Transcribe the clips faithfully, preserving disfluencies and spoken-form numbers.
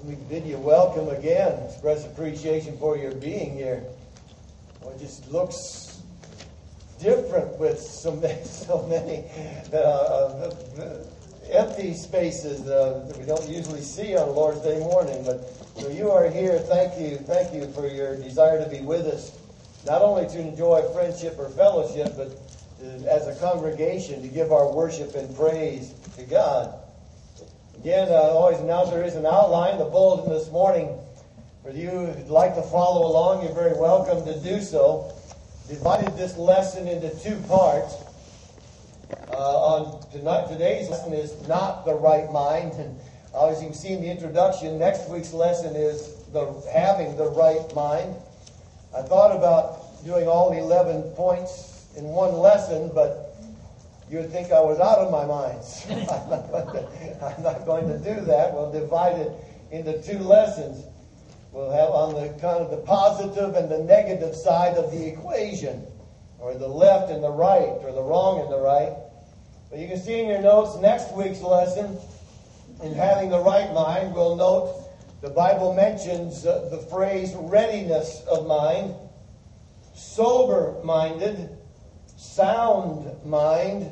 We bid you welcome again. Express appreciation for your being here. Well, it just looks different with so many, so many uh, uh, empty spaces uh, that we don't usually see on Lord's Day morning. But so you are here. Thank you. Thank you for your desire to be with us. Not only to enjoy friendship or fellowship, but as a congregation to give our worship and praise to God. Again, I always announce there is an outline, the bulletin this morning. For you who'd like to follow along, you're very welcome to do so. Divided this lesson into two parts. Uh, on tonight, today's lesson is not the right mind. And as you can see in the introduction, next week's lesson is the having the right mind. I thought about doing all the eleven points in one lesson, but you would think I was out of my mind. So I'm, not going to, I'm not going to do that. We'll divide it into two lessons. We'll have on the kind of the positive and the negative side of the equation, or the left and the right, or the wrong and the right. But you can see in your notes next week's lesson, in having the right mind, we'll note the Bible mentions uh, the phrase readiness of mind, sober-minded, sound mind,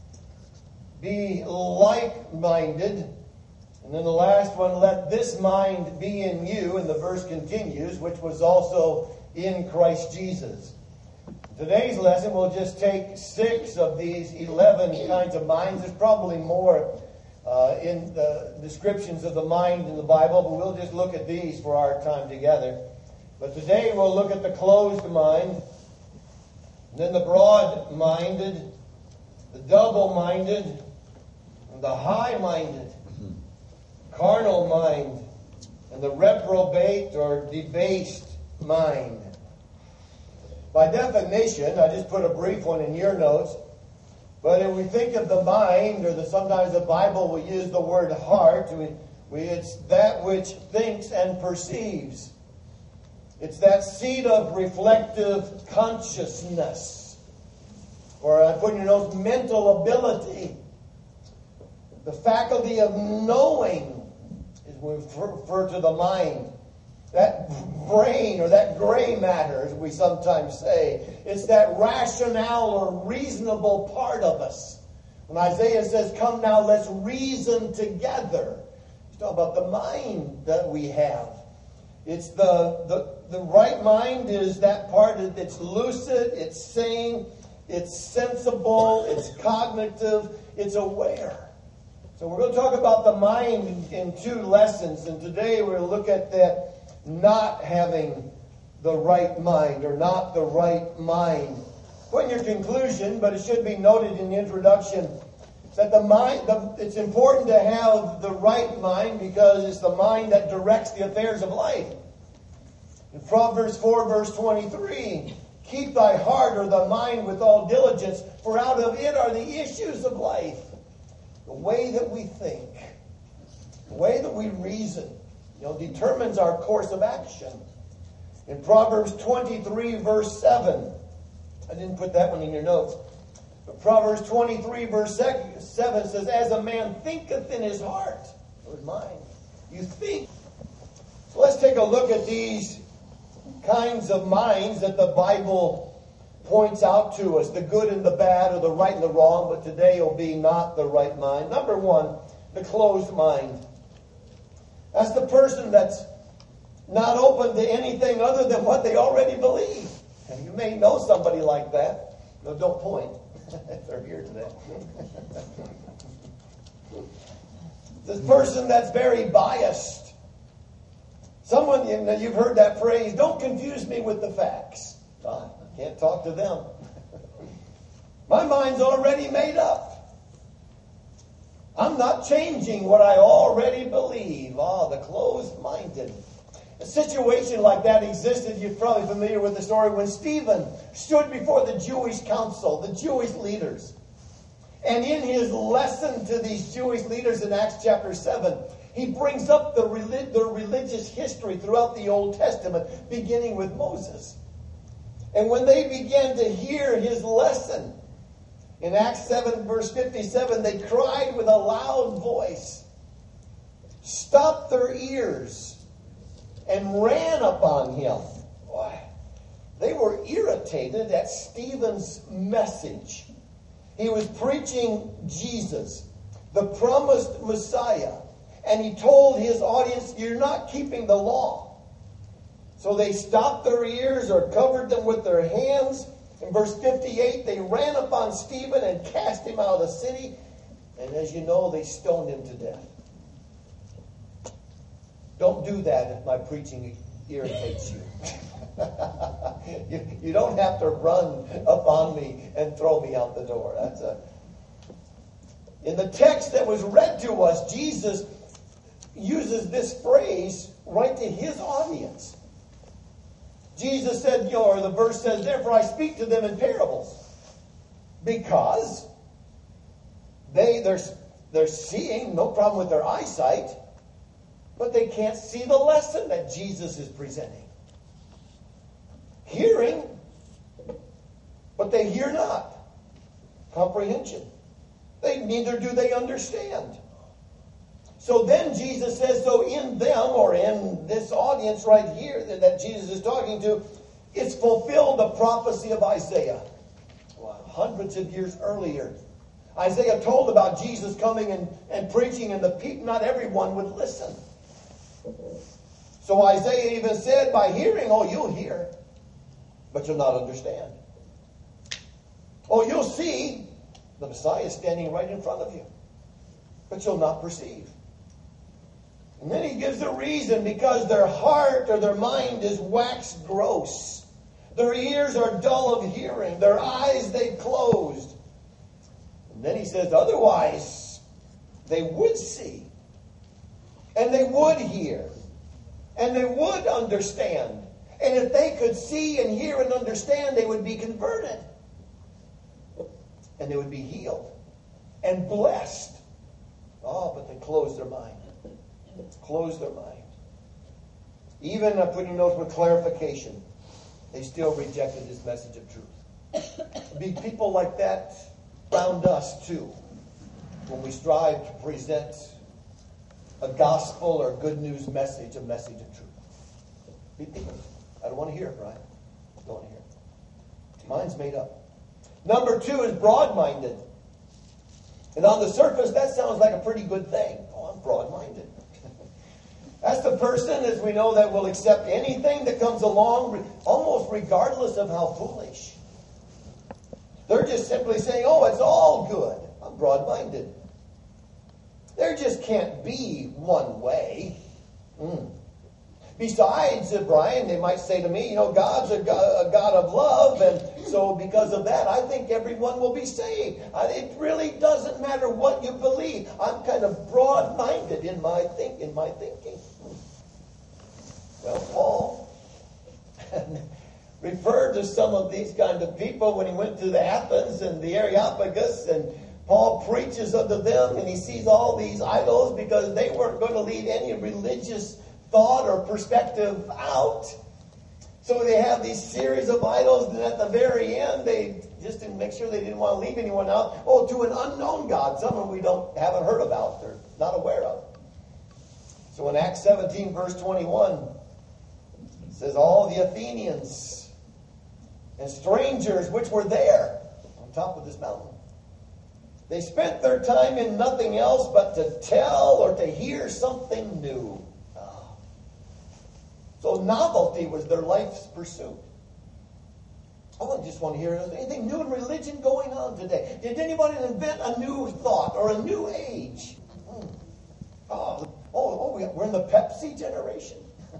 be like-minded, and then the last one, let this mind be in you, and the verse continues, which was also in Christ Jesus. Today's lesson will just take six of these eleven kinds of minds. There's probably more uh, in the descriptions of the mind in the Bible, but we'll just look at these for our time together. But today we'll look at the closed mind, and then the broad-minded, the double-minded, and the high-minded, carnal mind, and the reprobate or debased mind. By definition, I just put a brief one in your notes, but if we think of the mind, or the, sometimes the Bible will use the word heart, we, we, it's that which thinks and perceives. It's that seat of reflective consciousness. Or I put in your notes, mental ability. The faculty of knowing is we refer to the mind. That brain, or that gray matter, as we sometimes say. It's that rationale or reasonable part of us. When Isaiah says, come now, let's reason together. He's talking about the mind that we have. It's the, the, the right mind is that part that's lucid, it's sane, it's sensible, it's cognitive, it's aware. So we're going to talk about the mind in, in two lessons, and today we're going to look at that not having the right mind, or not the right mind. Put in your conclusion, but it should be noted in the introduction, that the mind, the, it's important to have the right mind because it's the mind that directs the affairs of life. In Proverbs four, verse twenty-three, keep thy heart or the mind with all diligence, for out of it are the issues of life. The way that we think, the way that we reason, you know, determines our course of action. In Proverbs twenty-three, verse seven, I didn't put that one in your notes, but Proverbs twenty-three, verse seven says, as a man thinketh in his heart, or his mind, you think. So let's take a look at these kinds of minds that the Bible points out to us, the good and the bad, or the right and the wrong, but today will be not the right mind. Number one, the closed mind. That's the person that's not open to anything other than what they already believe. And you may know somebody like that. No, don't point. They're here today. This person that's very biased. Someone, you know, you've heard that phrase, don't confuse me with the facts. Oh, I can't talk to them. My mind's already made up. I'm not changing what I already believe. Ah, the closed-minded. A situation like that existed. You're probably familiar with the story when Stephen stood before the Jewish council, the Jewish leaders. And in his lesson to these Jewish leaders in Acts chapter seven, he brings up the, relig- the religious history throughout the Old Testament, beginning with Moses. And when they began to hear his lesson, in Acts seven, verse fifty-seven, they cried with a loud voice, stopped their ears and ran upon him. Boy, they were irritated at Stephen's message. He was preaching Jesus, the promised Messiah. And he told his audience, you're not keeping the law. So they stopped their ears or covered them with their hands. In verse fifty-eight, they ran upon Stephen and cast him out of the city. And as you know, they stoned him to death. Don't do that if my preaching irritates you. you. You don't have to run upon me and throw me out the door. That's a... In the text that was read to us, Jesus uses this phrase right to his audience. Jesus said, you know, or the verse says, therefore I speak to them in parables. Because they, they're, they're seeing, no problem with their eyesight, but they can't see the lesson that Jesus is presenting. Hearing, but they hear not. Comprehension. They, neither do they understand. So then Jesus says, so in them, or in this audience right here that, that Jesus is talking to, it's fulfilled the prophecy of Isaiah. Wow. Hundreds of years earlier. Isaiah told about Jesus coming and, and preaching, and the people, not everyone would listen. So Isaiah even said, by hearing, oh, you'll hear, but you'll not understand. Oh, you'll see the Messiah standing right in front of you, but you'll not perceive. And then he gives the reason, because their heart or their mind is waxed gross. Their ears are dull of hearing. Their eyes they've closed. And then he says, otherwise they would see. And they would hear. And they would understand. And if they could see and hear and understand, they would be converted. And they would be healed. And blessed. Oh, but they closed their mind. Close their mind. Even I'm putting notes with clarification. They still rejected his message of truth. Be people like that around us too. When we strive to present a gospel or good news message, a message of truth. Be people. I don't want to hear it, Brian. I don't want to hear it. Mine's made up. Number two is broad-minded. And on the surface, that sounds like a pretty good thing. Oh, I'm broad-minded. That's the person, as we know, that will accept anything that comes along, almost regardless of how foolish. They're just simply saying, oh, it's all good. I'm broad-minded. There just can't be one way. Mm. Besides, uh, Brian, they might say to me, you know, God's a God, a God of love, and so because of that, I think everyone will be saved. I, it really doesn't matter what you believe. I'm kind of broad-minded in my think in my thinking. Well, Paul referred to some of these kind of people when he went to the Athens and the Areopagus, and Paul preaches unto them, and he sees all these idols because they weren't going to leave any religious thought or perspective out. So they have these series of idols, and at the very end, they just didn't make sure they didn't want to leave anyone out. Oh, to an unknown God, someone we don't haven't heard about, or not aware of. So in Acts seventeen, verse twenty-one, it says, all the Athenians and strangers which were there on top of this mountain, they spent their time in nothing else but to tell or to hear something new. So novelty was their life's pursuit. Oh, I just want to hear anything new in religion going on today. Did anybody invent a new thought or a new age? Hmm. Oh, oh, oh, we're in the Pepsi generation.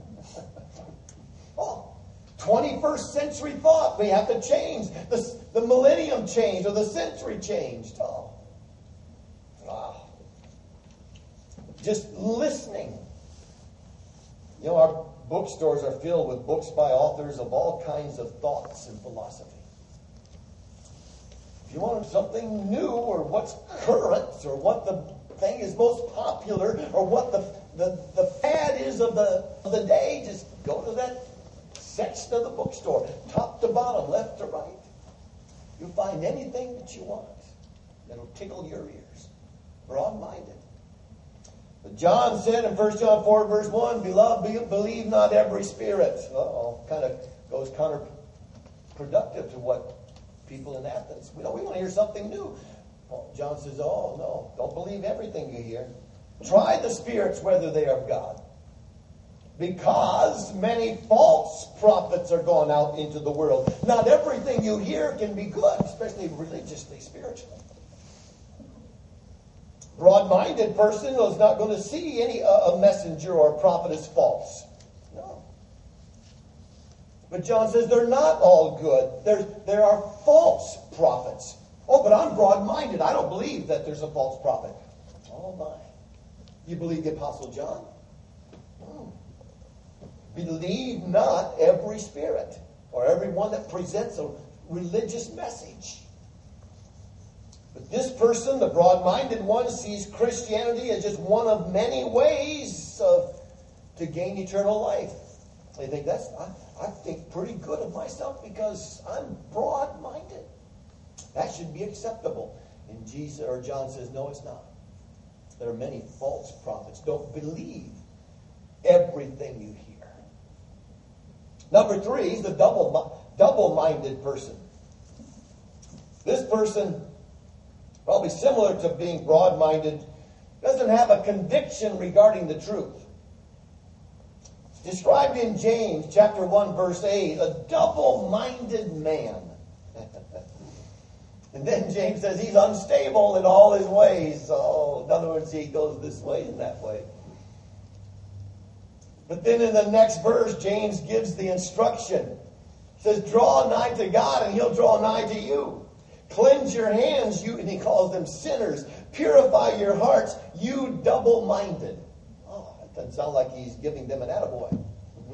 Oh, twenty-first century thought. We have to change. The, the millennium changed or the century changed. Oh, wow. Just listening. You know, our bookstores are filled with books by authors of all kinds of thoughts and philosophy. If you want something new, or what's current, or what the thing is most popular, or what the, the, the fad is of the, of the day, just go to that section of the bookstore, top to bottom, left to right. You'll find anything that you want that'll tickle your ears. Broad-minded. But John said in First John four, verse one, Beloved, be, believe not every spirit. Uh-oh, kind of goes counterproductive to what people in Athens, we, know, we want to hear something new. Well, John says, oh, no, don't believe everything you hear. Try the spirits whether they are of God. Because many false prophets are gone out into the world. Not everything you hear can be good, especially religiously, spiritually. Broad-minded person is not going to see any uh, a messenger or a prophet as false. No. But John says they're not all good. There's, there are false prophets. Oh, but I'm broad-minded. I don't believe that there's a false prophet. Oh, my. You believe the Apostle John? Hmm. Believe not every spirit or every one that presents a religious message. But this person, the broad-minded one, sees Christianity as just one of many ways of, to gain eternal life. They think that's, I, I think pretty good of myself because I'm broad-minded. That should be acceptable. And Jesus or John says, no, it's not. There are many false prophets. Don't believe everything you hear. Number three is the double, double-minded person. This person, probably similar to being broad-minded, doesn't have a conviction regarding the truth. Described in James chapter one, verse eight, a double-minded man. And then James says he's unstable in all his ways. So, in other words, he goes this way and that way. But then in the next verse, James gives the instruction. He says, draw nigh to God and he'll draw nigh to you. Cleanse your hands, you, and he calls them sinners. Purify your hearts, you double-minded. Oh, that doesn't sound like he's giving them an attaboy.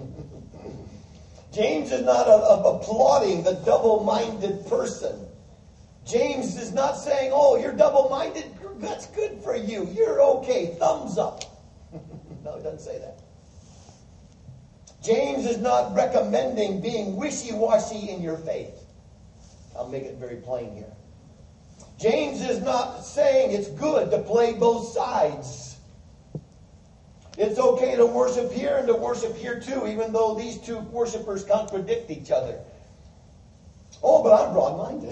James is not a, a, applauding the double-minded person. James is not saying, oh, you're double-minded. That's good for you. You're okay. Thumbs up. No, he doesn't say that. James is not recommending being wishy-washy in your faith. I'll make it very plain here. James is not saying it's good to play both sides. It's okay to worship here and to worship here too, even though these two worshipers contradict each other. Oh, but I'm broad-minded.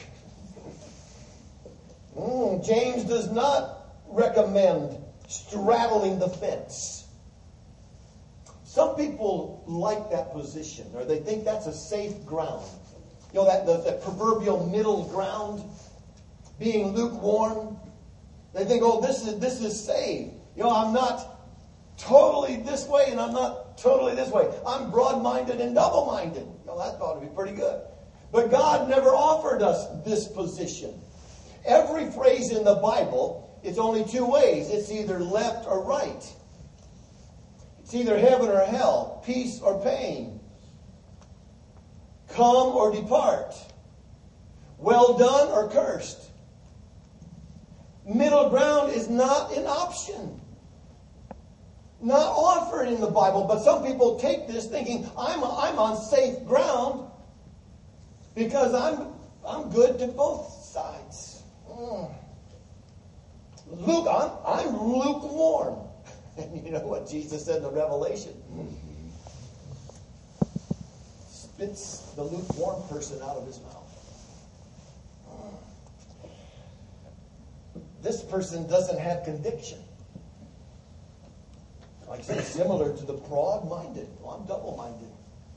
mm, James does not recommend straddling the fence. Some people like that position, or they think that's a safe ground. You know, that, the, that proverbial middle ground, being lukewarm. They think, oh, this is this is safe. You know, I'm not totally this way and I'm not totally this way. I'm broad-minded and double-minded. You know, that ought to be pretty good. But God never offered us this position. Every phrase in the Bible, it's only two ways. It's either left or right. It's either heaven or hell, peace or pain, come or depart, well done or cursed. Middle ground is not an option, not offered in the Bible. But some people take this thinking, I'm I'm on safe ground because I'm I'm good to both sides. Mm. Luke, I'm I'm lukewarm. And you know what Jesus said in the Revelation? Spits the lukewarm person out of his mouth. This person doesn't have conviction. Like I said, similar to the broad-minded. Well, I'm double-minded.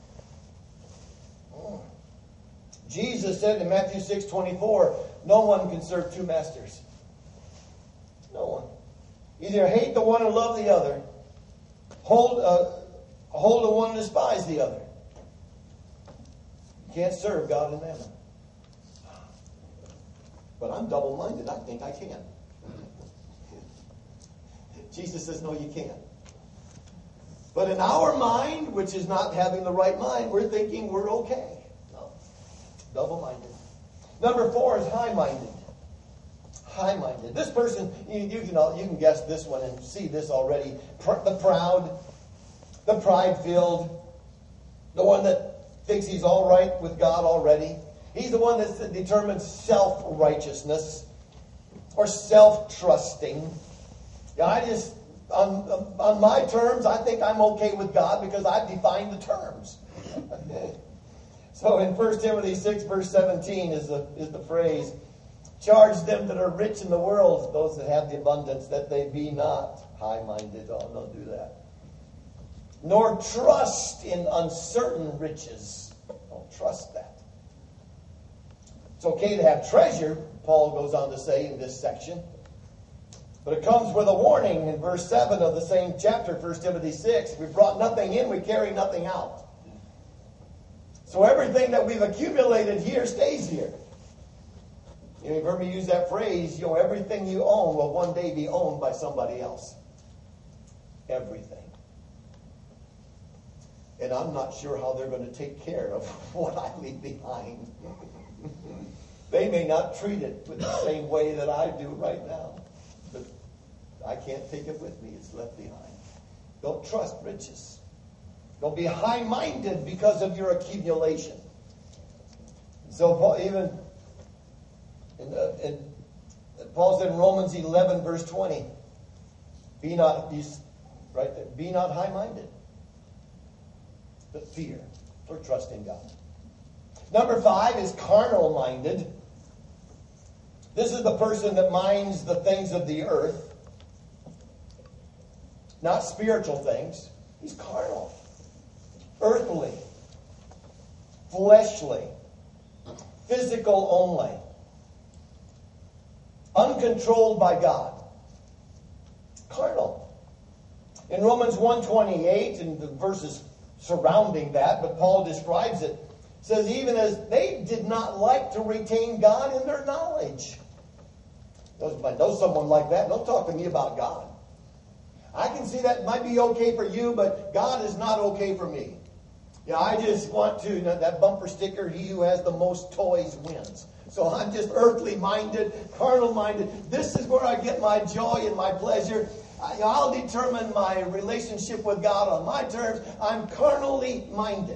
Jesus said in Matthew six twenty-four, no one can serve two masters. No one. Either hate the one and love the other. Hold, uh, hold the one and despise the other. You can't serve God and mammon. But I'm double-minded. I think I can. Jesus says, no, you can't. But in our mind, which is not having the right mind, we're thinking we're okay. No. Double-minded. Number four is high-minded. High-minded. This person, you, you can you can guess this one and see this already. Pr- the proud, the pride-filled, the one that thinks he's all right with God already. He's the one that determines self-righteousness or self-trusting. Yeah, I just on, on my terms, I think I'm okay with God because I've defined the terms. So in First Timothy six, verse seventeen is the, is the phrase, charge them that are rich in the world, those that have the abundance, that they be not high-minded. Oh, don't do that. Nor trust in uncertain riches. Don't trust that. It's okay to have treasure, Paul goes on to say in this section. But it comes with a warning in verse seven of the same chapter, First Timothy six. We brought nothing in, we carry nothing out. So everything that we've accumulated here stays here. You know, you've heard me use that phrase, you know, everything you own will one day be owned by somebody else. Everything. And I'm not sure how they're going to take care of what I leave behind. They may not treat it with the same way that I do right now. But I can't take it with me. It's left behind. Don't trust riches. Don't be high-minded because of your accumulation. So Paul, even in, uh, in, Paul said in Romans eleven, verse twenty, be not, right there, be not high-minded, but fear or trust in God. Number five is carnal-minded. This is the person that minds the things of the earth, not spiritual things. He's carnal, earthly, fleshly, physical only, uncontrolled by God. Carnal. In Romans one twenty-eight, and the verses surrounding that, but Paul describes it, says even as they did not like to retain God in their knowledge. If I know someone like that, don't talk to me about God. I can see that might be okay for you, but God is not okay for me. Yeah, I just want to, you know, that bumper sticker, he who has the most toys wins. So I'm just earthly minded, carnal minded. This is where I get my joy and my pleasure. I, I'll determine my relationship with God on my terms. I'm carnally minded.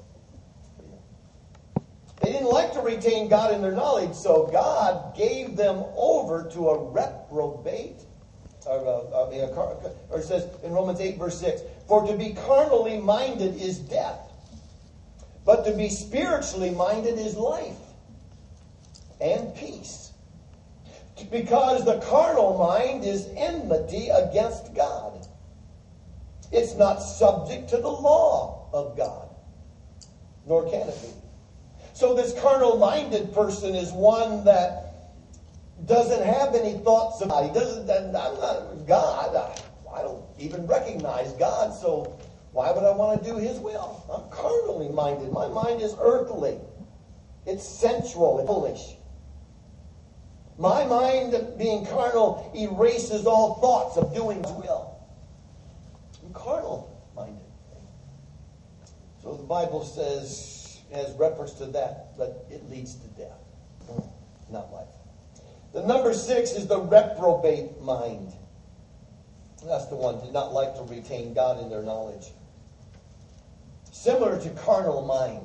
They didn't like to retain God in their knowledge, so God gave them over to a reprobate. Or, uh, I mean, a car, or it says in Romans eight, verse six, for to be carnally minded is death, but to be spiritually minded is life and peace. Because the carnal mind is enmity against God. It's not subject to the law of God, nor can it be. So this carnal-minded person is one that doesn't have any thoughts of God. He doesn't, I'm not God. I, I don't even recognize God, so why would I want to do His will? I'm carnally minded. My mind is earthly. It's sensual and foolish. My mind, being carnal, erases all thoughts of doing His will. I'm carnal-minded. So the Bible says, as reference to that, but it leads to death, not life. The number six is the reprobate mind. That's the one, did not like to retain God in their knowledge. Similar to carnal mind.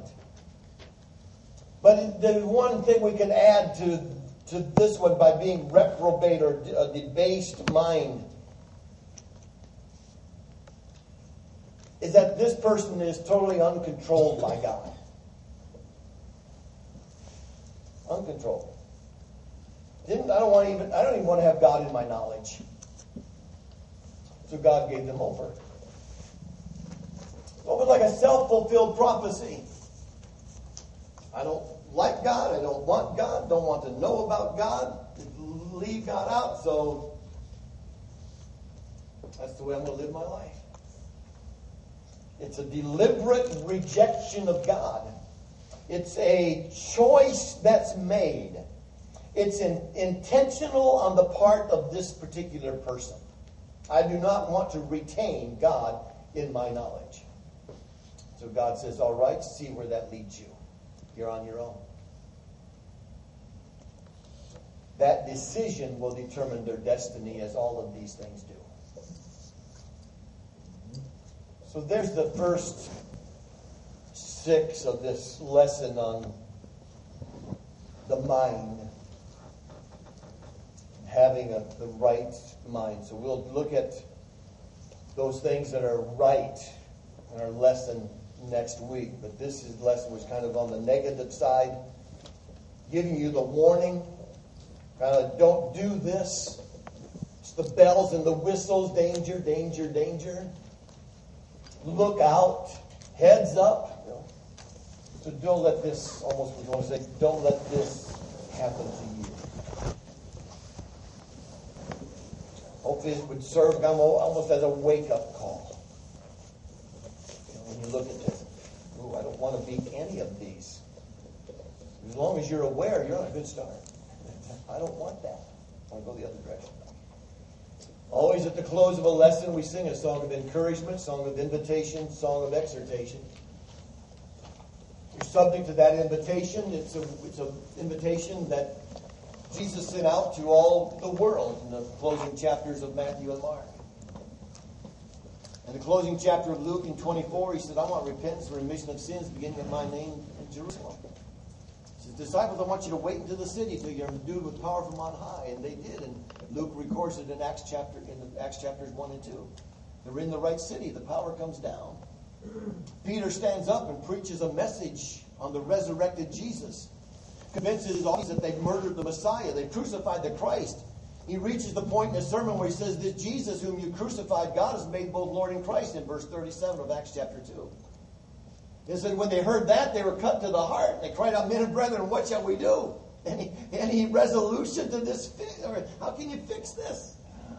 But the one thing we can add to, to this one by being reprobate or a debased mind is that this person is totally uncontrolled by God. Uncontrolled. Didn't I don't want to even I don't even want to have God in my knowledge. So God gave them over. It was like a self-fulfilled prophecy. I don't like God, I don't want God, don't want to know about God, leave God out, so that's the way I'm going to live my life. It's a deliberate rejection of God. It's a choice that's made. It's in, intentional on the part of this particular person. I do not want to retain God in my knowledge. So God says, all right, see where that leads you. You're on your own. That decision will determine their destiny, as all of these things do. So there's the first six of this lesson on the mind, having a, the right mind. So we'll look at those things that are right in our lesson next week. But this is, lesson was kind of on the negative side, giving you the warning, kind of don't do this. It's the bells and the whistles, danger, danger, danger. Look out, heads up. You know. So don't let this, almost we want to say, don't let this happen to you. Hopefully it would serve almost as a wake-up call. You know, when you look at this, ooh, I don't want to be any of these. As long as you're aware, you're on a good start. I don't want that. I want to go the other direction. Always at the close of a lesson, we sing a song of encouragement, song of invitation, song of exhortation. You're subject to that invitation. It's a, it's an invitation that Jesus sent out to all the world in the closing chapters of Matthew and Mark. In the closing chapter of Luke in twenty-four, he said, I want repentance and remission of sins beginning at my name in Jerusalem. He says, disciples, I want you to wait until the city till you're endued with power from on high. And they did. And Luke records it in Acts chapter in the Acts chapters one and two. They're in the right city. The power comes down. Peter stands up and preaches a message on the resurrected Jesus. Convinces his audience that they've murdered the Messiah. They've crucified the Christ. He reaches the point in his sermon where he says, this Jesus whom you crucified, God has made both Lord and Christ, in verse thirty-seven of Acts chapter two. He said when they heard that, they were cut to the heart. They cried out, men and brethren, what shall we do? Any, any resolution to this fix? Or how can you fix this?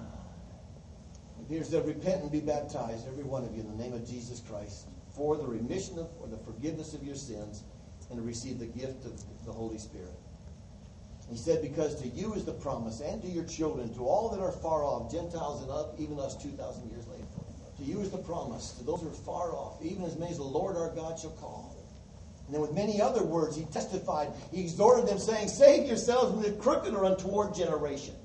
And Peter said, repent and be baptized, every one of you, in the name of Jesus Christ, for the remission of, or the forgiveness of your sins, and to receive the gift of the Holy Spirit. He said, because to you is the promise, and to your children, to all that are far off, Gentiles and up, even us two thousand years later. To you is the promise, to those who are far off, even as many as the Lord our God shall call. And then with many other words, he testified, he exhorted them, saying, save yourselves from the crooked or untoward generation.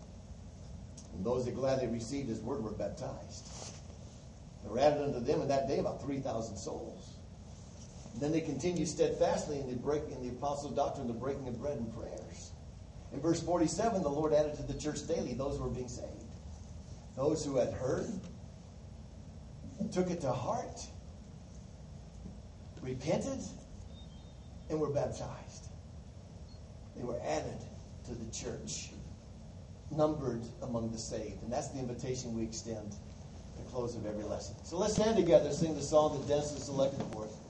And those that gladly received his word were baptized. There were added unto them in that day about three thousand souls. And then they continued steadfastly in the break in the apostles' doctrine, the breaking of bread and prayers. In verse forty-seven, the Lord added to the church daily those who were being saved. Those who had heard, took it to heart, repented, and were baptized. They were added to the church, numbered among the saved. And that's the invitation we extend at the close of every lesson. So let's stand together, sing the song that Dennis has selected for us.